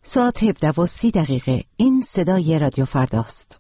ساعت 17:30. این صدای رادیو فرداست.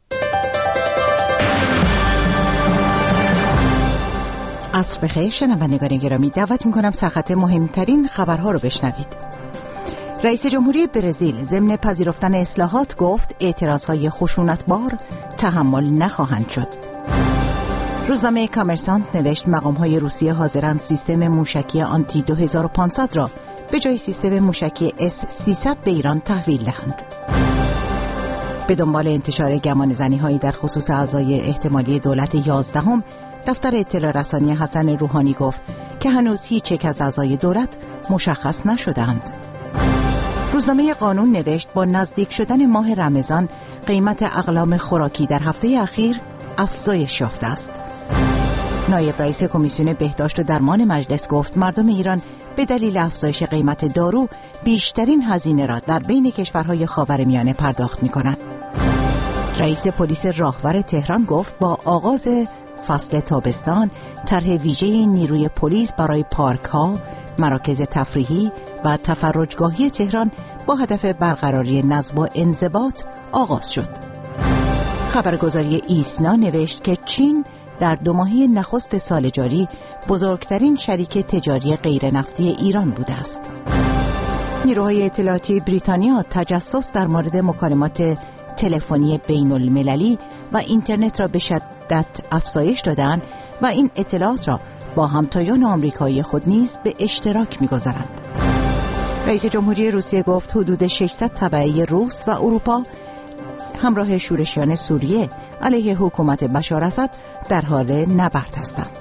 عصر بخیر شنوندگان گرامی، دعوت می‌کنم سرخط مهمترین خبرها رو بشنوید. رئیس جمهوری برزیل ضمن پذیرفتن اصلاحات گفت اعتراضهای خشونتبار تحمل نخواهند شد. روزنامه کامرسانت نوشت مقام‌های روسیه حاضرند سیستم موشکی آنتی 2500 را به جای سیستم موشکی S-300 به ایران تحویل دهند. به دنبال انتشار گمانه‌زنی‌هایی در خصوص اعضای احتمالی دولت 11 دفتر اطلاع رسانی حسن روحانی گفت که هنوز هیچ یک از اعضای دولت مشخص نشدند. روزنامه قانون نوشت با نزدیک شدن ماه رمضان قیمت اقلام خوراکی در هفته اخیر افزایش یافته است. نایب رئیس کمیسیون بهداشت و درمان مجلس گفت مردم ایران به دلیل افزایش قیمت دارو بیشترین هزینه را در بین کشورهای خاورمیانه پرداخت می‌کنند. رئیس پلیس راهور تهران گفت با آغاز فصل تابستان طرح ویژه نیروی پلیس برای پارک‌ها، مراکز تفریحی و تفرجگاهی تهران با هدف برقراری نظم و انضباط آغاز شد. خبرگزاری ایسنا نوشت که چین در 2 ماهه نخست سال جاری بزرگترین شریک تجاری غیر نفتی ایران بوده است. نیروهای اطلاعاتی بریتانیا تجسس در مورد مکالمات تلفنی بین المللی و اینترنت را به شدت افزایش دادند و این اطلاعات را با همتایان آمریکایی خود نیز به اشتراک می‌گذارند. رئیس جمهوری روسیه گفت حدود 600 تبعه روس و اروپا همراه شورشیان سوریه علیه حکومت بشار اسد در حال نبرد هستند.